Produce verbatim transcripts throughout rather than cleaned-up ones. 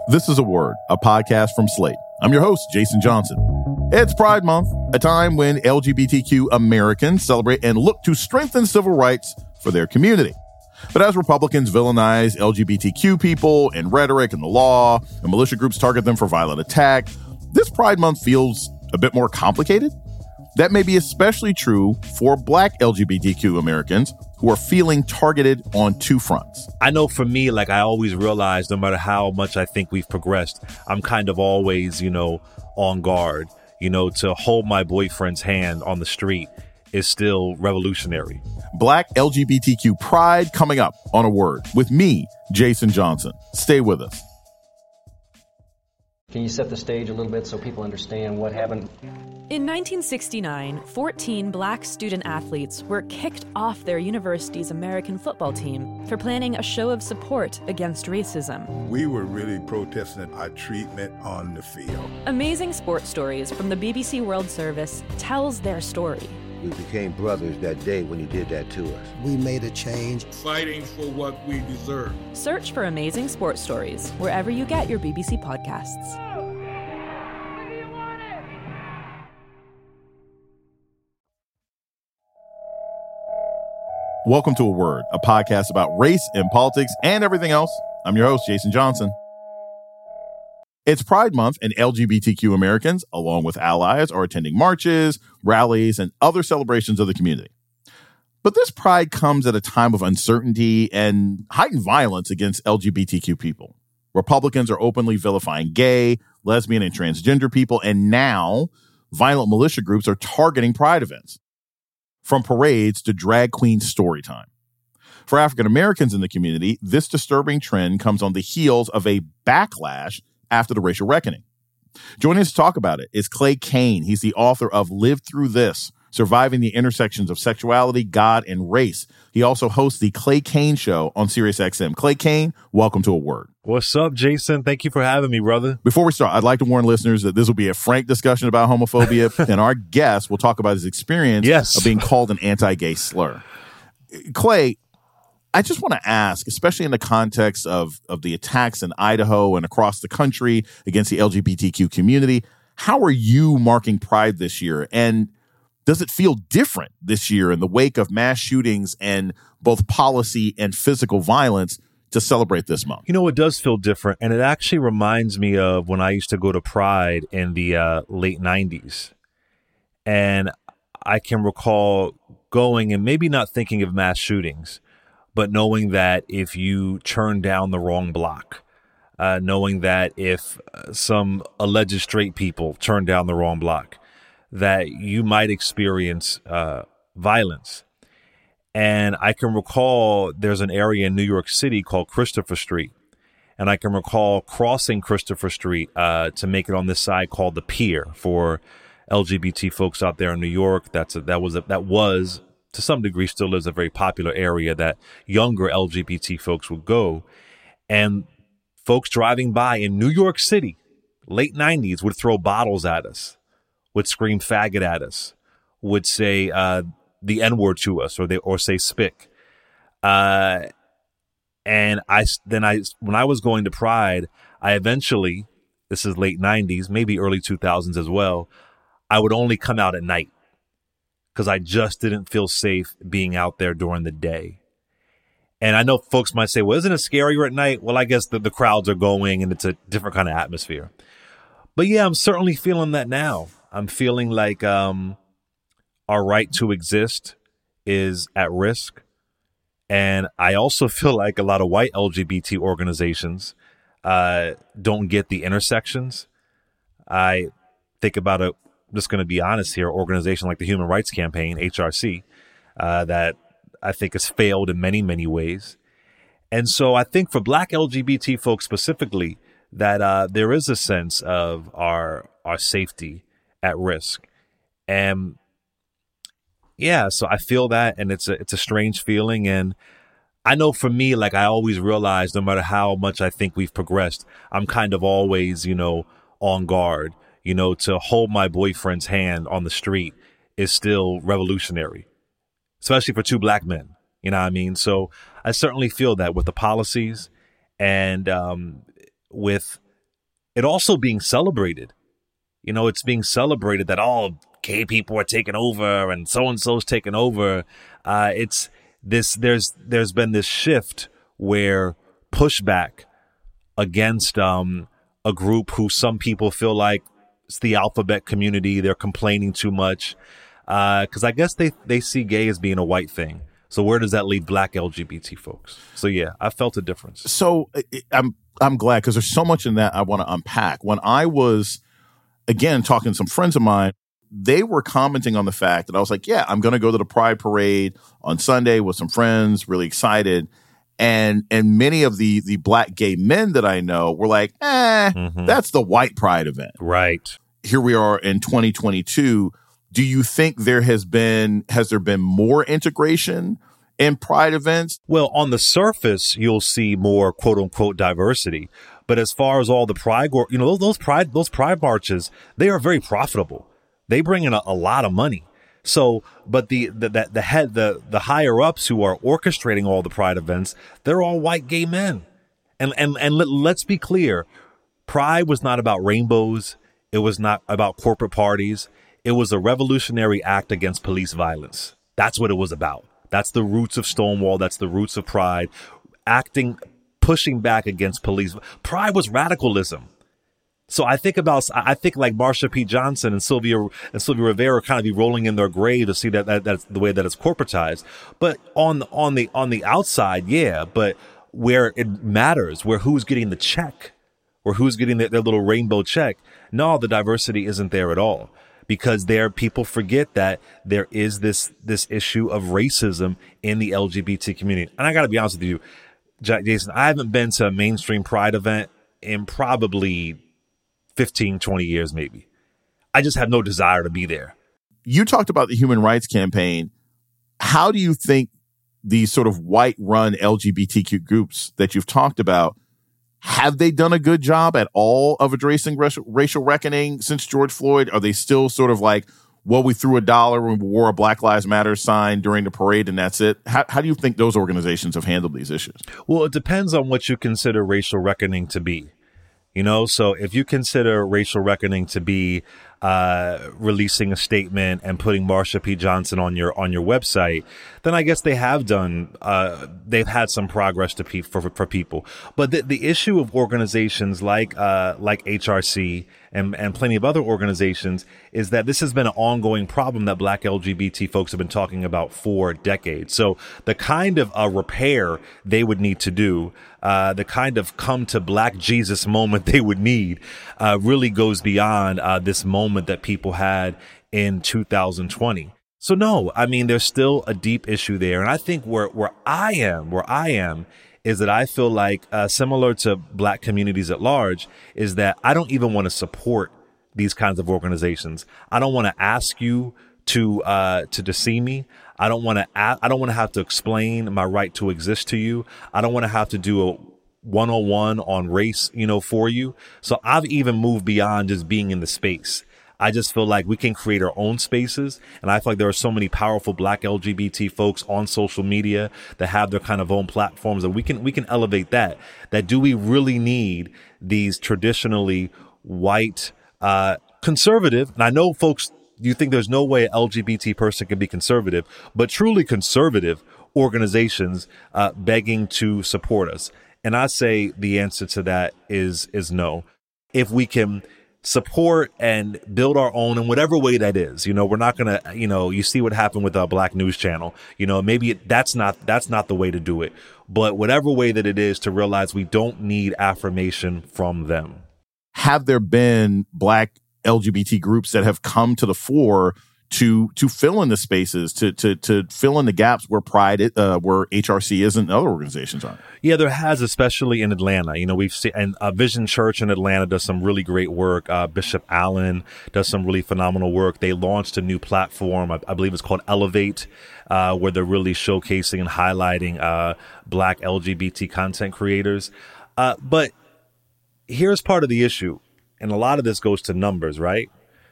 This is A Word, a podcast from Slate. I'm your host, Jason Johnson. It's Pride Month, a time when L G B T Q Americans celebrate and look to strengthen civil rights for their community. But as Republicans villainize L G B T Q people in rhetoric and the law, and militia groups target them for violent attack, this Pride Month feels a bit more complicated. That may be especially true for Black L G B T Q Americans who are feeling targeted on two fronts. I know for me, like I always realize, no matter how much I think we've progressed, I'm kind of always, you know, on guard. You know, to hold my boyfriend's hand on the street is still revolutionary. Black L G B T Q pride coming up on A Word with me, Jason Johnson. Stay with us. Can you set the stage a little bit so people understand what happened? In nineteen sixty-nine, fourteen Black student athletes were kicked off their university's American football team for planning a show of support against racism. We were really protesting our treatment on the field. Amazing Sports Stories from the B B C World Service tells their story. We became brothers that day when you did that to us. We made a change. Fighting for what we deserve. Search for Amazing Sports Stories wherever you get your B B C podcasts. Welcome to A Word, a podcast about race and politics and everything else. I'm your host, Jason Johnson. It's Pride Month, and L G B T Q Americans, along with allies, are attending marches, rallies, and other celebrations of the community. But this pride comes at a time of uncertainty and heightened violence against L G B T Q people. Republicans are openly vilifying gay, lesbian, and transgender people, and now violent militia groups are targeting pride events, from parades to drag queen story time. For African Americans in the community, this disturbing trend comes on the heels of a backlash after the racial reckoning. Joining us to talk about it is Clay Cane. He's the author of Live Through This, Surviving the Intersections of Sexuality, God, and Race. He also hosts the Clay Cane Show on SiriusXM. Clay Cane, welcome to A Word. What's up, Jason? Thank you for having me, brother. Before we start, I'd like to warn listeners that this will be a frank discussion about homophobia, and our guest will talk about his experience yes. of being called an anti-gay slur. Clay, I just want to ask, especially in the context of, of the attacks in Idaho and across the country against the L G B T Q community, how are you marking Pride this year? And does it feel different this year in the wake of mass shootings and both policy and physical violence to celebrate this month? You know, it does feel different. And it actually reminds me of when I used to go to Pride in the uh, late nineties. And I can recall going and maybe not thinking of mass shootings, but knowing that if you turn down the wrong block, uh, knowing that if uh, some alleged straight people turn down the wrong block, that you might experience uh, violence. And I can recall there's an area in New York City called Christopher Street. And I can recall crossing Christopher Street uh, to make it on this side called the Pier for L G B T folks out there in New York. That's a, that was a, that was to some degree still is a very popular area that younger L G B T folks would go. And folks driving by in New York City, late nineties, would throw bottles at us, would scream faggot at us, would say uh, the N-word to us, or they or say spick. Uh, and I then I when I was going to Pride, I eventually, this is late nineties, maybe early two thousands as well, I would only come out at night because I just didn't feel safe being out there during the day. And I know folks might say, well, isn't it scarier at night? Well, I guess the, the crowds are going and it's a different kind of atmosphere. But yeah, I'm certainly feeling that now. I'm feeling like um, our right to exist is at risk. And I also feel like a lot of white L G B T organizations uh, don't get the intersections. I think about a I'm just going to be honest here, organization like the Human Rights Campaign, H R C, uh, that I think has failed in many, many ways. And so I think for Black L G B T folks specifically, that uh, there is a sense of our our safety at risk. And yeah, so I feel that, and it's a, it's a strange feeling. And I know for me, like I always realize, no matter how much I think we've progressed, I'm kind of always, you know, on guard. You know, to hold my boyfriend's hand on the street is still revolutionary, especially for two black men. You know what I mean? So I certainly feel that with the policies and um, with it also being celebrated. You know, it's being celebrated that all gay people are taking over and so and so's taking over. Uh, it's this. There's there's been this shift where pushback against um, a group who some people feel like it's the alphabet community. They're complaining too much because uh, I guess they they see gay as being a white thing. So where does that leave black L G B T folks? So yeah, I felt a difference. So I'm I'm glad because there's so much in that I want to unpack. When I was again talking to some friends of mine, they were commenting on the fact that I was like, yeah, I'm going to go to the Pride Parade on Sunday with some friends, really excited. And and many of the the black gay men that I know were like, eh, mm-hmm. that's the white Pride event. Right. Here we are in twenty twenty-two. Do you think there has been, has there been more integration in Pride events? Well, on the surface, you'll see more quote unquote diversity. But as far as all the Pride, you know, those, those Pride, those Pride marches, they are very profitable. They bring in a, a lot of money. So, but the, the, the, the head, the, the higher ups who are orchestrating all the Pride events, they're all white gay men. And, and, and let, let's be clear. Pride was not about rainbows. It was not about corporate parties. It was a revolutionary act against police violence. That's what it was about. That's the roots of Stonewall. That's the roots of Pride. Acting, pushing back against police. Pride was radicalism. So I think about, I think like Marsha P. Johnson and Sylvia and Sylvia Rivera kind of be rolling in their grave to see that, that that's the way that it's corporatized. But on on the on the outside, yeah. But where it matters, where who's getting the check, or who's getting their, their little rainbow check, no, the diversity isn't there at all. Because there, people forget that there is this this issue of racism in the L G B T community. And I got to be honest with you, Jason, I haven't been to a mainstream Pride event in probably fifteen, twenty years, maybe. I just have no desire to be there. You talked about the Human Rights Campaign. How do you think these sort of white-run L G B T Q groups that you've talked about, have they done a good job at all of addressing racial, racial reckoning since George Floyd? Are they still sort of like, well, we threw a dollar and we wore a Black Lives Matter sign during the parade and that's it? How, how do you think those organizations have handled these issues? Well, it depends on what you consider racial reckoning to be. You know, so if you consider racial reckoning to be uh, releasing a statement and putting Marsha P. Johnson on your on your website, then I guess they have done. Uh, they've had some progress to pe- for for people. But the, the issue of organizations like uh, like H R C and and plenty of other organizations is that this has been an ongoing problem that Black L G B T folks have been talking about for decades. So the kind of a repair they would need to do, uh, the kind of come to Black Jesus moment they would need, uh, really goes beyond uh, this moment that people had in two thousand twenty. So no, I mean, there's still a deep issue there. And I think where, where I am, where I am is that I feel like uh, similar to Black communities at large is that I don't even want to support these kinds of organizations. I don't want to ask you to uh, to deceive me. I don't want to I don't want to have to explain my right to exist to you. I don't want to have to do a one oh one on race, you know, for you. So I've even moved beyond just being in the space. I just feel like we can create our own spaces. And I feel like there are so many powerful Black L G B T folks on social media that have their kind of own platforms, and we can we can elevate that. That do we really need these traditionally white, uh, conservative? And I know folks, you think there's no way an L G B T person can be conservative, but truly conservative organizations uh, begging to support us. And I say the answer to that is is no. If we can support and build our own in whatever way that is, you know, we're not going to, you know, you see what happened with a Black News Channel, you know, maybe it, that's not, that's not the way to do it, but whatever way that it is, to realize we don't need affirmation from them. Have there been Black L G B T groups that have come to the fore to to fill in the spaces, to to to fill in the gaps where Pride, uh, where H R C isn't, and other organizations aren't? Yeah, there has, especially in Atlanta. You know, we've seen, and uh, Vision Church in Atlanta does some really great work. Uh, Bishop Allen does some really phenomenal work. They launched a new platform, I, I believe it's called Elevate, uh, where they're really showcasing and highlighting uh, Black L G B T content creators. Uh, but here's part of the issue, and a lot of this goes to numbers, right?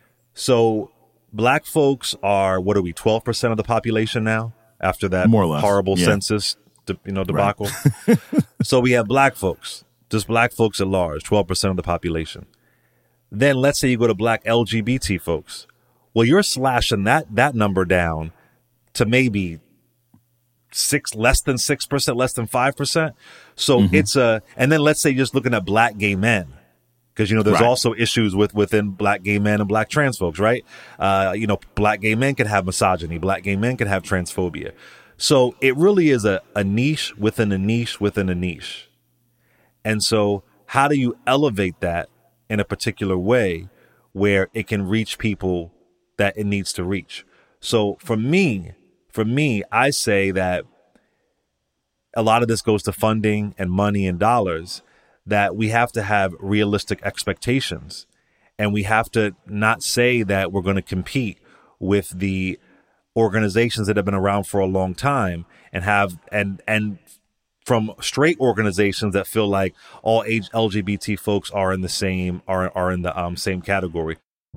So Black folks are, what are we, twelve percent of the population now after that more or less horrible yeah. census, you know, debacle. Right. So we have Black folks. just black folks at large, twelve percent of the population. Then let's say you go to black L G B T folks. Well, you're slashing that that number down to maybe six, less than six percent, less than five percent. So mm-hmm. it's a, and then let's say you're just looking at black gay men. Because, you know, there's right. also issues with within black gay men and black trans folks, right? Uh, you know, black gay men can have misogyny. Black gay men can have transphobia. So it really is a, a niche within a niche within a niche. And so how do you elevate that in a particular way where it can reach people that it needs to reach? So for me, for me, I say that a lot of this goes to funding and money and dollars, that we have to have realistic expectations, and we have to not say that we're going to compete with the organizations that have been around for a long time and have and and from straight organizations that feel like all age L G B T folks are in the same are are in the um, same category.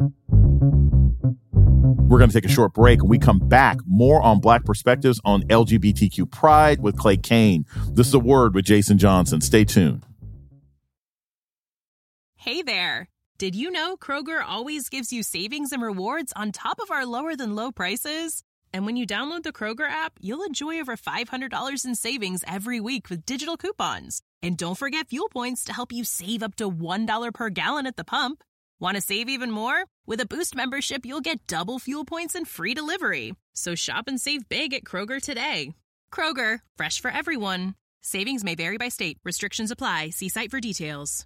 We're going to take a short break. When we come back, more on Black perspectives on L G B T Q pride with Clay Cane. This is A Word with Jason Johnson. Stay tuned. Hey there. Did you know Kroger always gives you savings and rewards on top of our lower than low prices? And when you download the Kroger app, you'll enjoy over five hundred dollars in savings every week with digital coupons. And don't forget fuel points to help you save up to one dollar per gallon at the pump. Want to save even more? With a Boost membership, you'll get double fuel points and free delivery. So shop and save big at Kroger today. Kroger, fresh for everyone. Savings may vary by state. Restrictions apply. See site for details.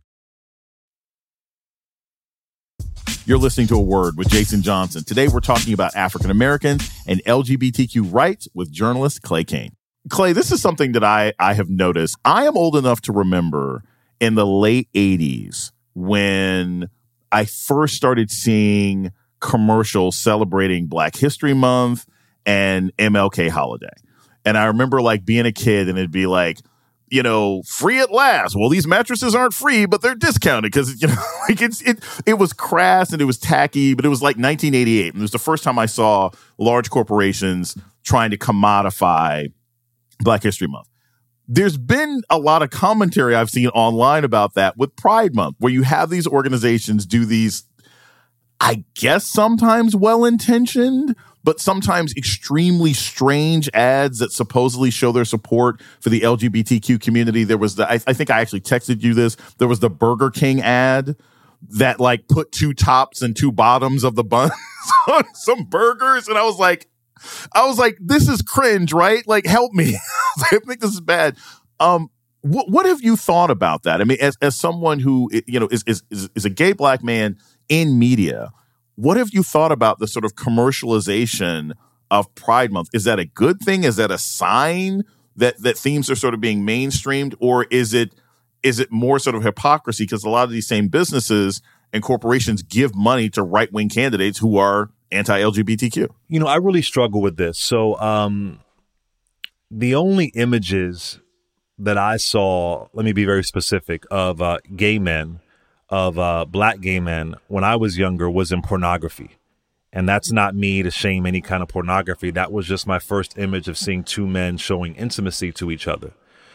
You're listening to A Word with Jason Johnson. Today, we're talking about African Americans and L G B T Q rights with journalist Clay Cane. Clay, this is something that I, I have noticed. I am old enough to remember in the late eighties when I first started seeing commercials celebrating Black History Month and M L K holiday. And I remember like being a kid and it'd be like, you know, free at last. Well, these mattresses aren't free, but they're discounted because, you know, like it's, it, it was crass and it was tacky, but it was like nineteen eighty-eight. And it was the first time I saw large corporations trying to commodify Black History Month. There's been a lot of commentary I've seen online about that with Pride Month, where you have these organizations do these, I guess, sometimes well-intentioned, but sometimes extremely strange ads that supposedly show their support for the L G B T Q community. There was the, I, I think I actually texted you this. There was the Burger King ad that like put two tops and two bottoms of the buns on some burgers. And I was like, I was like, this is cringe, right? Like, help me. I think this is bad. Um, what, what have you thought about that? I mean, as, as someone who, you know, is, is, is a gay Black man in media, what have you thought about the sort of commercialization of Pride Month? Is that a good thing? Is that a sign that, that themes are sort of being mainstreamed? Or is it is it more sort of hypocrisy? Because a lot of these same businesses and corporations give money to right-wing candidates who are anti-L G B T Q. You know, I really struggle with this. So um, the only images that I saw, let me be very specific, of uh, gay men, of uh, Black gay men when I was younger was in pornography. And that's not me to shame any kind of pornography. That was just my first image of seeing two men showing intimacy to each other.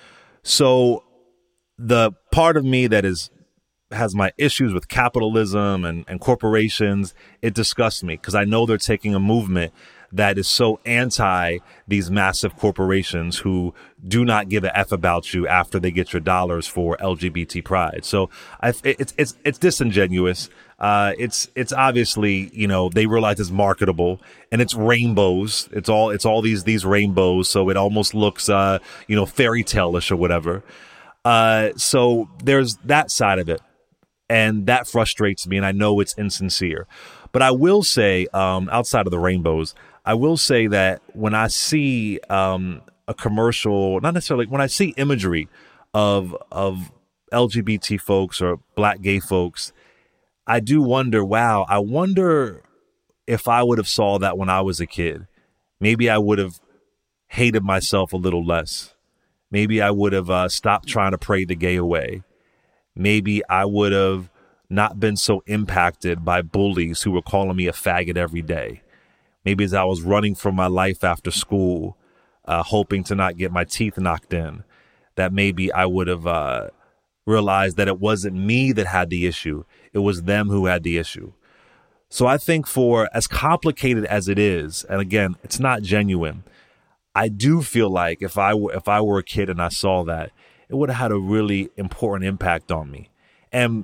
So the part of me that is has my issues with capitalism and, and corporations, it disgusts me because I know they're taking a movement that is so anti these massive corporations who do not give a F about you after they get your dollars for L G B T pride. So I, it's it's it's disingenuous. Uh, it's it's obviously, you know, they realize it's marketable and it's rainbows. It's all it's all these these rainbows. So it almost looks, uh, you know, fairy tale-ish or whatever. Uh, so there's that side of it. And that frustrates me, and I know it's insincere. But I will say, um, outside of the rainbows, I will say that when I see um, a commercial, not necessarily, when I see imagery of of L G B T folks or Black gay folks, I do wonder, wow, I wonder if I would have saw that when I was a kid. Maybe I would have hated myself a little less. Maybe I would have uh, stopped trying to pray the gay away. Maybe I would have not been so impacted by bullies who were calling me a faggot every day. Maybe as I was running for my life after school, uh, hoping to not get my teeth knocked in, that maybe I would have uh, realized that it wasn't me that had the issue. It was them who had the issue. So I think for as complicated as it is, and again, it's not genuine, I do feel like if I were, if I were a kid and I saw that, it would have had a really important impact on me. And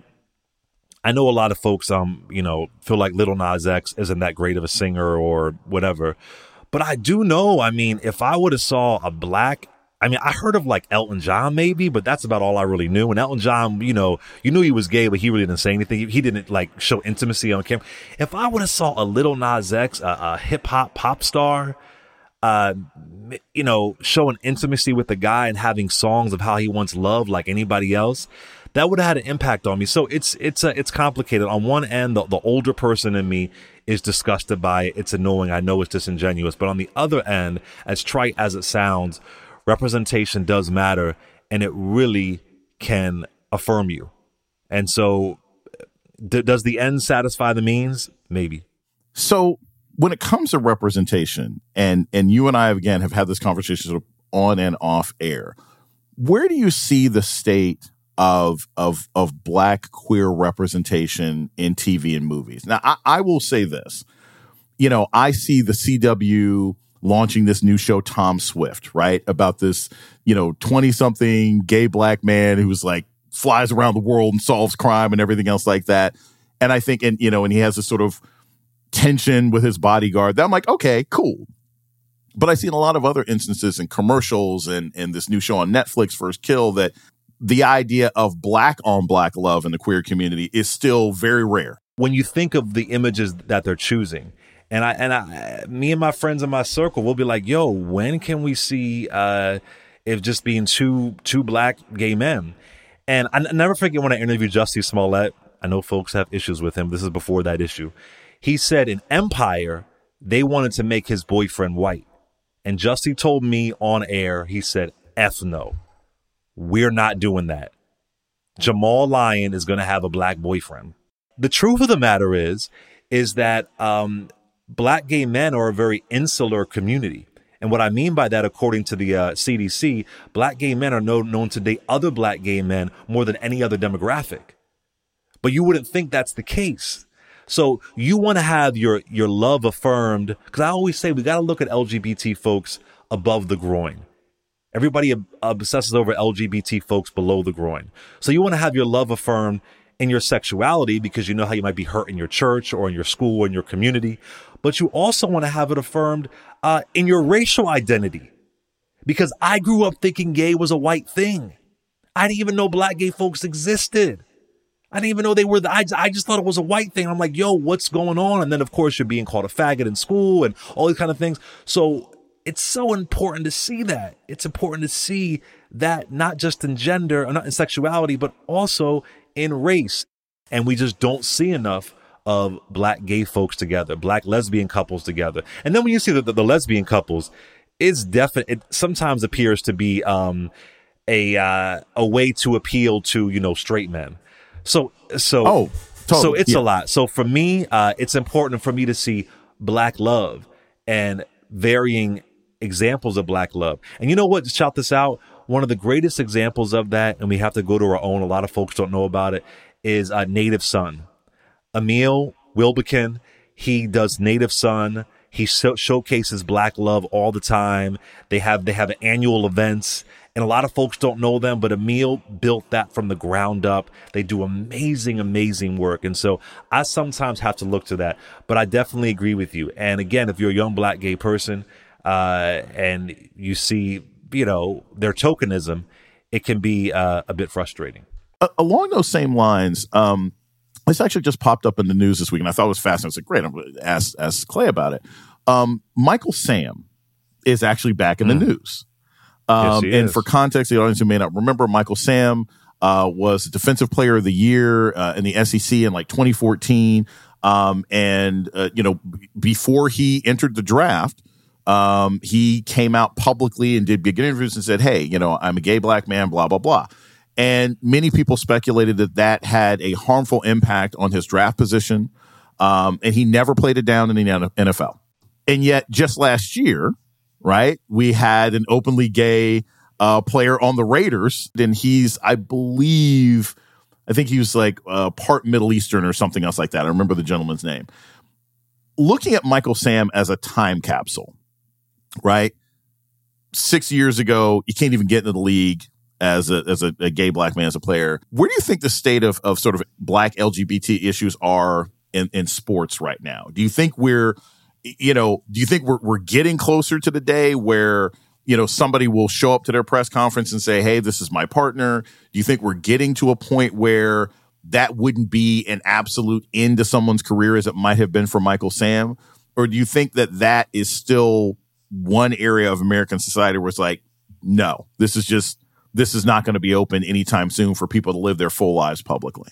I know a lot of folks, um, you know, feel like Lil Nas X isn't that great of a singer or whatever. But I do know, I mean, if I would have saw a black, I mean, I heard of like Elton John maybe, but that's about all I really knew. And Elton John, you know, you knew he was gay, but he really didn't say anything. He, he didn't like show intimacy on camera. If I would have saw a Lil Nas X, a, a hip hop pop star, uh, you know, showing intimacy with the guy and having songs of how he wants love like anybody else, that would have had an impact on me. So it's it's a, it's complicated. On one end, the, the older person in me is disgusted by it. It's annoying. I know it's disingenuous. But on the other end, as trite as it sounds, representation does matter, and it really can affirm you. And so d- does the end satisfy the means? Maybe. So when it comes to representation, and and you and I, again, have had this conversation sort of on and off air, where do you see the state of of of black queer representation in T V and movies? Now, I, I will say this. You know, I see the C W launching this new show, Tom Swift, right? About this, you know, twenty-something gay black man who's like flies around the world and solves crime and everything else like that. And I think, and you know, and he has this sort of tension with his bodyguard that I'm like, okay, cool. But I see in a lot of other instances in commercials and, and this new show on Netflix, First Kill, that the idea of black on black love in the queer community is still very rare. When you think of the images that they're choosing, and I and I, me and my friends in my circle will be like, yo, when can we see uh, it just being two two black gay men? And I, I never forget when I interviewed Jussie Smollett. I know folks have issues with him. This is before that issue. He said in Empire, they wanted to make his boyfriend white. And Jussie told me on air, he said, F no. We're not doing that. Jamal Lyon is going to have a black boyfriend. The truth of the matter is, is that um, black gay men are a very insular community. And what I mean by that, according to the uh, C D C, black gay men are known, known to date other black gay men more than any other demographic. But you wouldn't think that's the case. So you want to have your, your love affirmed, because I always say we got to look at L G B T folks above the groin. Everybody ob- obsesses over L G B T folks below the groin. So you want to have your love affirmed in your sexuality because you know how you might be hurt in your church or in your school or in your community. But you also want to have it affirmed uh, in your racial identity, because I grew up thinking gay was a white thing. I didn't even know black gay folks existed. I didn't even know they were the, I, I just thought it was a white thing. I'm like, yo, what's going on? And then, of course, you're being called a faggot in school and all these kind of things. So it's so important to see that. It's important to see that not just in gender or not in sexuality, but also in race. And we just don't see enough of black gay folks together, black lesbian couples together. And then when you see the, the, the lesbian couples, it's definitely, it sometimes appears to be um, a uh, a way to appeal to, you know, straight men. So, so, oh, totally. so it's yeah. a lot. So for me, uh, it's important for me to see black love and varying examples of black love. And you know what? Shout this out. One of the greatest examples of that, and we have to go to our own, a lot of folks don't know about it, is uh, Native Son. Emil Wilbekin, he does Native Son. He so- showcases black love all the time. They have they have annual events, and a lot of folks don't know them, but Emil built that from the ground up. They do amazing, amazing work. And so I sometimes have to look to that, but I definitely agree with you. And again, if you're a young black gay person uh, and you see, you know, their tokenism, it can be uh, a bit frustrating. Uh, along those same lines, um, this actually just popped up in the news this week, and I thought it was fascinating. I said, great, I'm going to ask, ask Clay about it. Um, Michael Sam is actually back in mm. the news. Um, yes, and is. for context, the audience who may not remember, Michael Sam uh, was Defensive Player of the Year uh, in the S E C in like twenty fourteen. Um, and, uh, you know, b- before he entered the draft, um, he came out publicly and did big interviews and said, hey, you know, I'm a gay black man, blah, blah, blah. And many people speculated that that had a harmful impact on his draft position. Um, and he never played it down in the N F L. And yet just last year, right, we had an openly gay uh, player on the Raiders. And he's, I believe, I think he was like uh, part Middle Eastern or something else like that. I remember the gentleman's name. Looking at Michael Sam as a time capsule, right? Six years ago, you can't even get into the league as a as a, a gay black man as a player. Where do you think the state of, of sort of black L G B T issues are in, in sports right now? Do you think we're, you know, do you think we're we're getting closer to the day where, you know, somebody will show up to their press conference and say, hey, this is my partner? Do you think we're getting to a point where that wouldn't be an absolute end to someone's career as it might have been for Michael Sam? Or do you think that that is still one area of American society where it's like, no, this is just, this is not going to be open anytime soon for people to live their full lives publicly?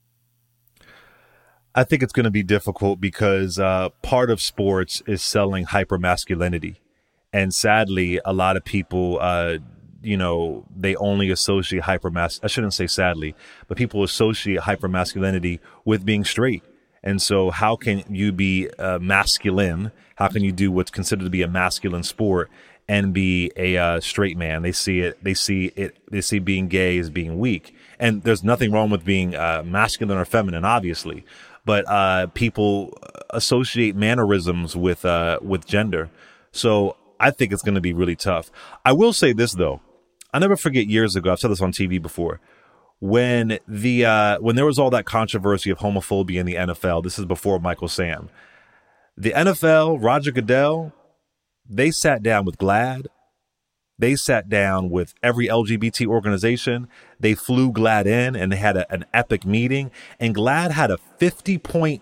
I think it's going to be difficult because uh, part of sports is selling hypermasculinity. And sadly, a lot of people, uh, you know, they only associate hypermas. I shouldn't say sadly, but people associate hypermasculinity with being straight. And so how can you be uh, masculine? How can you do what's considered to be a masculine sport and be a uh, straight man? They see it. They see it. They see being gay as being weak. And there's nothing wrong with being uh, masculine or feminine, obviously. But uh, people associate mannerisms with uh, with gender. So I think it's going to be really tough. I will say this, though. I'll never forget years ago, I've said this on T V before, when the uh, when there was all that controversy of homophobia in the N F L. This is before Michael Sam. The N F L, Roger Goodell, they sat down with GLAAD. They sat down with every L G B T organization. They flew GLAAD in and they had a, an epic meeting. And GLAAD had a fifty-point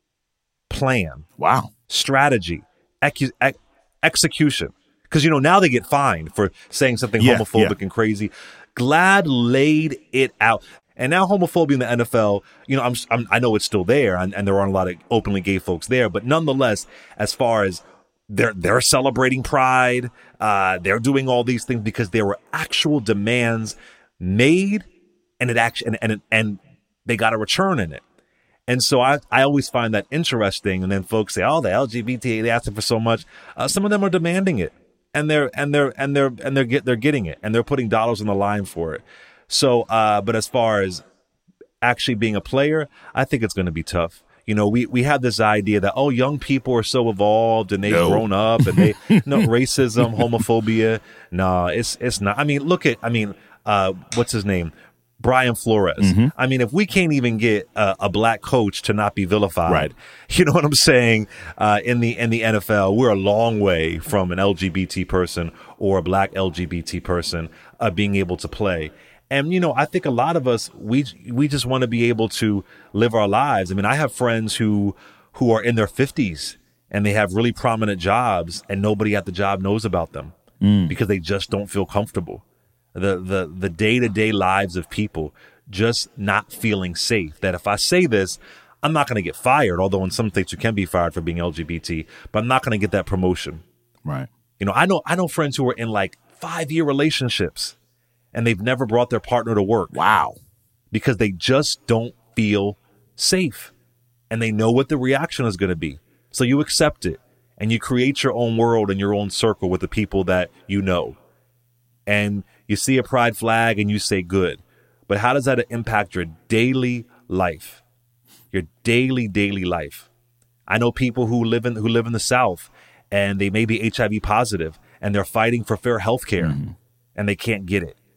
plan. Wow. Strategy. Ex- ex- execution. Because, you know, now they get fined for saying something yeah, homophobic yeah. and crazy. GLAAD laid it out. And now homophobia in the N F L, you know, I'm, I'm, I know it's still there, and, and there aren't a lot of openly gay folks there. But nonetheless, as far as they're they're celebrating Pride, uh, they're doing all these things because there were actual demands made, and it actually and and, and they got a return in it. And so I, I always find that interesting. And then folks say, oh, the L G B T, they asking for so much. Uh, some of them are demanding it. And they're and they're and they're and they're get they're getting it, and they're putting dollars on the line for it. So, uh, but as far as actually being a player, I think it's going to be tough. You know, we we have this idea that oh, young people are so evolved and they've no. grown up and they no racism, homophobia. No, it's it's not. I mean, look at I mean, uh, what's his name? Brian Flores. Mm-hmm. I mean, if we can't even get a, a black coach to not be vilified, right. you know what I'm saying? Uh, in the in the N F L, we're a long way from an L G B T person or a black L G B T person uh, being able to play. And, you know, I think a lot of us, we we just want to be able to live our lives. I mean, I have friends who who are in their fifties and they have really prominent jobs and nobody at the job knows about them mm. because they just don't feel comfortable. The, the the day-to-day lives of people just not feeling safe. That if I say this, I'm not going to get fired, although in some states you can be fired for being L G B T, but I'm not going to get that promotion. Right. You know, I know I know friends who are in like five-year relationships and they've never brought their partner to work. Wow. Because they just don't feel safe and they know what the reaction is going to be. So you accept it and you create your own world and your own circle with the people that you know. And you see a pride flag and you say good. But how does that impact your daily life? Your daily, daily life. I know people who live in who live in the South and they may be H I V positive and they're fighting for fair health care mm-hmm. and they can't get it.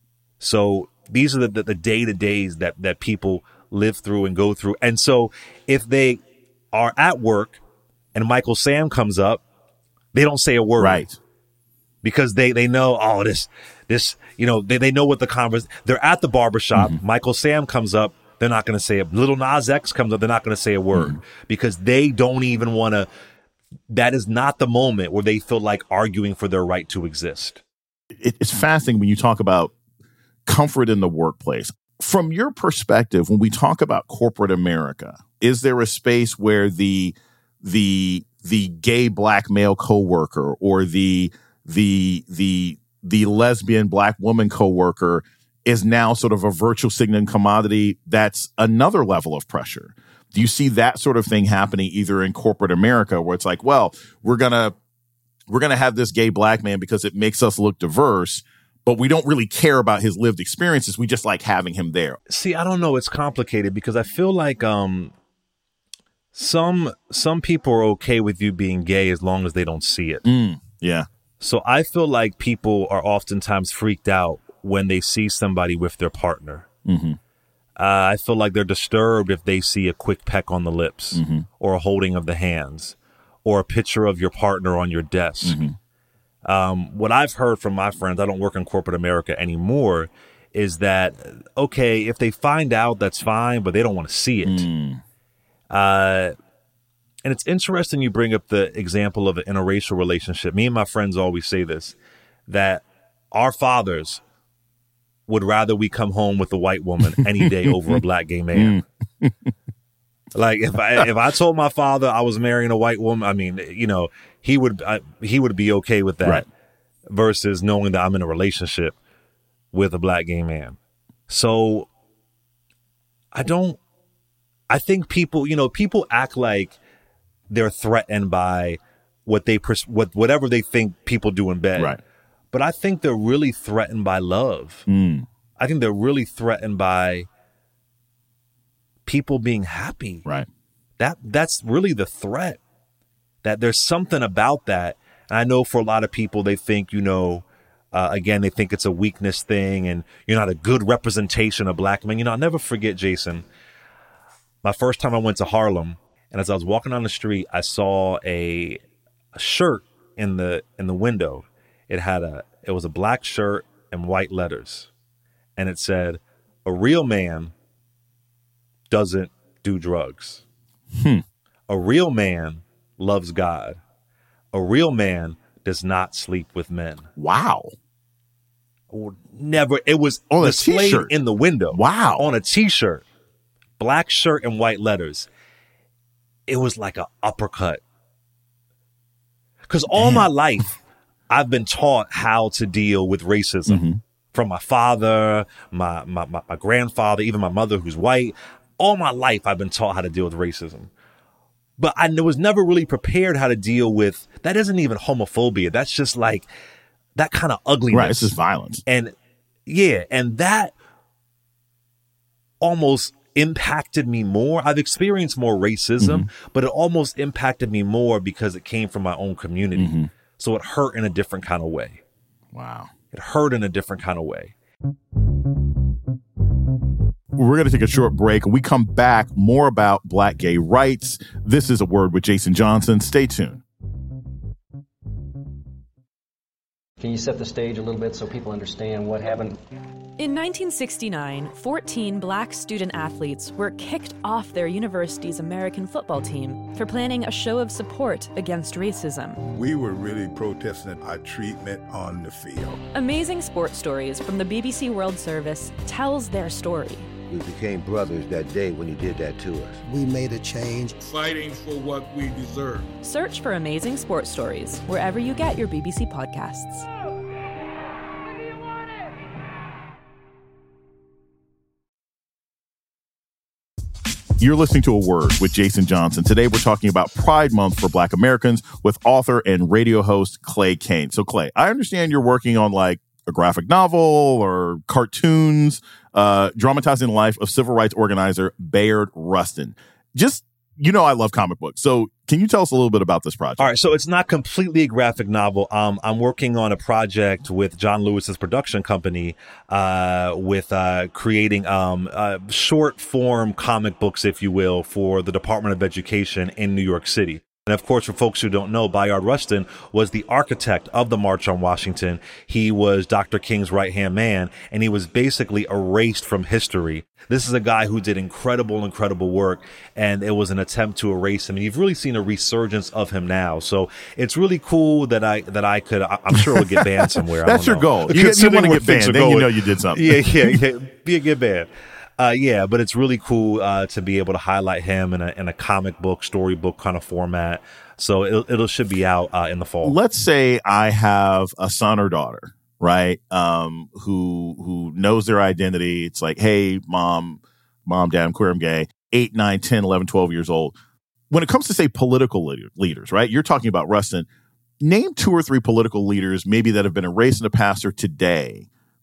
So these are the, the, the day-to-days that, that people live through and go through. And so if they are at work and Michael Sam comes up, they don't say a word. Right. Because they, they know, oh, this, this, you know, they, they know what the conversation, they're at the barbershop. Mm-hmm. Michael Sam comes up. They're not going to say a Little Nas X comes up. They're not going to say a word mm-hmm. because they don't even want to. That is not the moment where they feel like arguing for their right to exist. It, it's fascinating when you talk about comfort in the workplace. From your perspective, when we talk about corporate America, is there a space where the, the, the gay black male coworker or the, the the the lesbian black woman coworker is now sort of a virtual signaling commodity that's another level of pressure? Do you see that sort of thing happening either in corporate America where it's like, well, we're gonna we're gonna have this gay black man because it makes us look diverse, but we don't really care about his lived experiences. We just like having him there. See, I don't know. It's complicated because I feel like um, some some people are okay with you being gay as long as they don't see it. Mm, yeah. So I feel like people are oftentimes freaked out when they see somebody with their partner. Mm-hmm. Uh, I feel like they're disturbed if they see a quick peck on the lips mm-hmm. or a holding of the hands or a picture of your partner on your desk. Mm-hmm. Um, what I've heard from my friends, I don't work in corporate America anymore, is that, okay, if they find out, that's fine, but they don't want to see it. Mm. Uh, and it's interesting you bring up the example of an interracial relationship. Me and my friends always say this, that our fathers would rather we come home with a white woman any day over a black gay man. Like if I if I told my father I was marrying a white woman, I mean, you know, he would I, he would be okay with that, right. versus knowing that I'm in a relationship with a black gay man. So I don't. I think people, you know, people act like they're threatened by what they pers- what whatever they think people do in bed. Right. But I think they're really threatened by love. Mm. I think they're really threatened by people being happy. Right. That that's really the threat. That there's something about that. And I know for a lot of people, they think, you know, uh, again, they think it's a weakness thing and you're not a good representation of black men. You know, I'll never forget, Jason, my first time I went to Harlem, and as I was walking down the street, I saw a, a shirt in the in the window. It had a, it was a black shirt and white letters. And it said, a real man doesn't do drugs. Hmm. A real man loves God. A real man does not sleep with men. Wow. Never. It was on displayed a t-shirt in the window. Wow. On a t-shirt, black shirt and white letters. It was like an uppercut. Because all my life, I've been taught how to deal with racism mm-hmm. from my father, my, my, my, my grandfather, even my mother who's white. All my life, I've been taught how to deal with racism. But I was never really prepared how to deal with, that isn't even homophobia. That's just like that kind of ugliness. Right, it's just violence. And yeah, and that almost impacted me more. I've experienced more racism, mm-hmm. but it almost impacted me more because it came from my own community. Mm-hmm. So it hurt in a different kind of way. Wow. It hurt in a different kind of way. We're going to take a short break. When we come back, more about Black gay rights. This is A Word with Jason Johnson. Stay tuned. Can you set the stage a little bit so people understand what happened? In nineteen sixty-nine, fourteen black student athletes were kicked off their university's American football team for planning a show of support against racism. We were really protesting our treatment on the field. Amazing Sports Stories from the B B C World Service tells their story. We became brothers that day when you did that to us. We made a change. Fighting for what we deserve. Search for Amazing Sports Stories wherever you get your B B C podcasts. You're listening to A Word with Jason Johnson. Today, we're talking about Pride Month for Black Americans with author and radio host Clay Cane. So, Clay, I understand you're working on like a graphic novel or cartoons, uh, dramatizing the life of civil rights organizer Bayard Rustin. Just, you know, I love comic books. So can you tell us a little bit about this project? All right. So it's not completely a graphic novel. Um, I'm working on a project with John Lewis's production company uh, with uh, creating um, uh, short form comic books, if you will, for the Department of Education in New York City. And of course, for folks who don't know, Bayard Rustin was the architect of the March on Washington. He was Doctor King's right-hand man, and he was basically erased from history. This is a guy who did incredible, incredible work, and it was an attempt to erase him. And you've really seen a resurgence of him now. So it's really cool that I that I could. I'm sure we'll get banned somewhere. That's your goal. You, you want to get banned, then going, you know you did something. Yeah, yeah, yeah. Be a good banned. Uh, yeah, but it's really cool uh, to be able to highlight him in a in a comic book, storybook kind of format. So it it'll should be out uh, in the fall. Let's say I have a son or daughter, right? Um, who who knows their identity. It's like, hey, mom, mom, dad, I'm queer, I'm gay. Eight, nine, ten, eleven, twelve years old. When it comes to say political leader, leaders, right? You're talking about Rustin. Name two or three political leaders maybe that have been erased in the past or today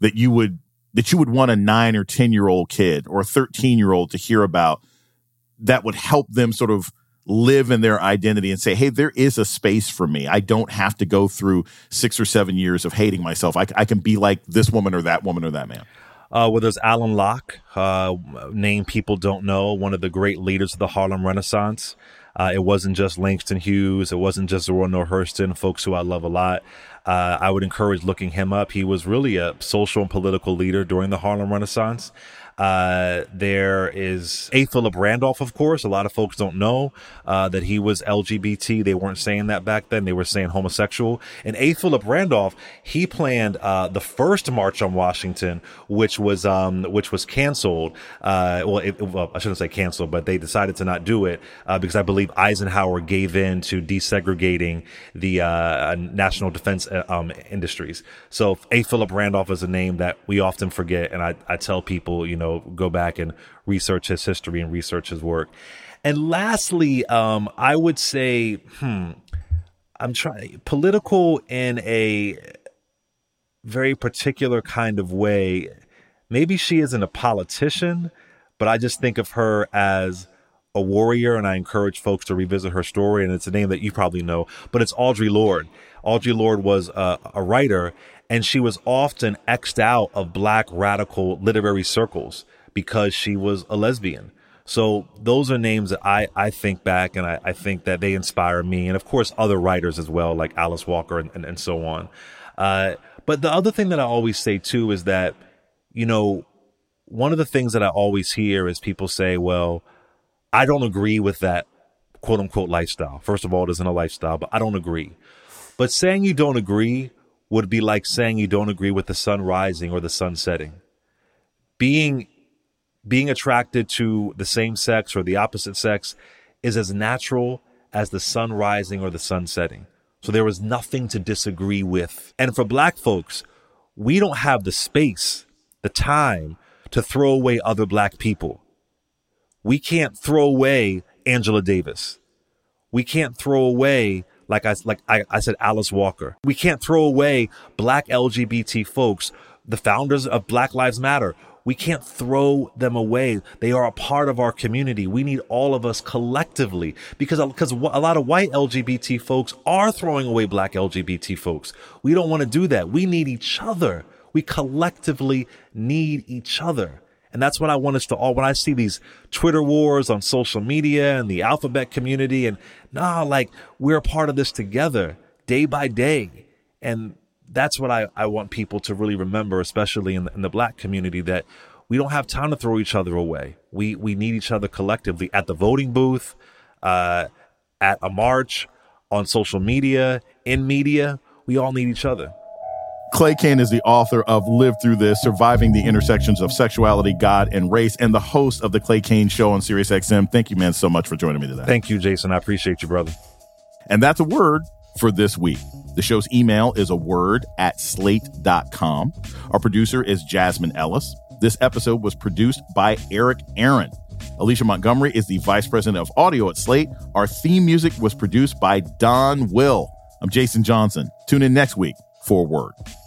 that you would that you would want a nine or ten year old kid or a thirteen year old to hear about that would help them sort of live in their identity and say, hey, there is a space for me. I don't have to go through six or seven years of hating myself. I, I can be like this woman or that woman or that man. Uh, well, there's Alan Locke, uh, name people don't know, one of the great leaders of the Harlem Renaissance. Uh, it wasn't just Langston Hughes. It wasn't just Zora Neale Hurston, folks who I love a lot. Uh, I would encourage looking him up. He was really a social and political leader during the Harlem Renaissance. Uh, there is A. Philip Randolph, of course. A lot of folks don't know uh, that he was L G B T. They weren't saying that back then. They were saying homosexual. And A. Philip Randolph, he planned uh, the first March on Washington, which was um, which was canceled. Uh, well, it, well, I shouldn't say canceled, but they decided to not do it uh, because I believe Eisenhower gave in to desegregating the uh, national defense um, industries. So A. Philip Randolph is a name that we often forget, and I, I tell people, you know, go back and research his history and research his work. And lastly, um, I would say, hmm, I'm trying political in a very particular kind of way. Maybe she isn't a politician, but I just think of her as a warrior, and I encourage folks to revisit her story. And it's a name that you probably know, but it's Audre Lorde. Audre Lorde was a, a writer, and she was often X'd out of Black radical literary circles because she was a lesbian. So those are names that I, I think back, and I, I think that they inspire me. And of course, other writers as well, like Alice Walker and, and, and so on. Uh, but the other thing that I always say, too, is that, you know, one of the things that I always hear is people say, well, I don't agree with that quote unquote lifestyle. First of all, it isn't a lifestyle, but I don't agree. But saying you don't agree would be like saying you don't agree with the sun rising or the sun setting. Being being attracted to the same sex or the opposite sex is as natural as the sun rising or the sun setting. So there is nothing to disagree with. And for Black folks, we don't have the space, the time to throw away other Black people. We can't throw away Angela Davis. We can't throw away, like I like I, I said, Alice Walker. We can't throw away Black L G B T folks, the founders of Black Lives Matter. We can't throw them away. They are a part of our community. We need all of us collectively, because because a lot of white L G B T folks are throwing away Black L G B T folks. We don't want to do that. We need each other. We collectively need each other. And that's what I want us to all, when I see these Twitter wars on social media and the alphabet community, and nah, like we're a part of this together day by day. And that's what I, I want people to really remember, especially in the, in the Black community, that we don't have time to throw each other away. We we need each other collectively at the voting booth, uh, at a march, on social media, in media. We all need each other. Clay Cane is the author of Live Through This, Surviving the Intersections of Sexuality, God, and Race, and the host of the Clay Cane Show on SiriusXM. Thank you, man, so much for joining me today. Thank you, Jason. I appreciate you, brother. And that's a word for this week. The show's email is a word at slate dot com. Our producer is Jasmine Ellis. This episode was produced by Eric Aaron. Alicia Montgomery is the vice president of audio at Slate. Our theme music was produced by Don Will. I'm Jason Johnson. Tune in next week for a word.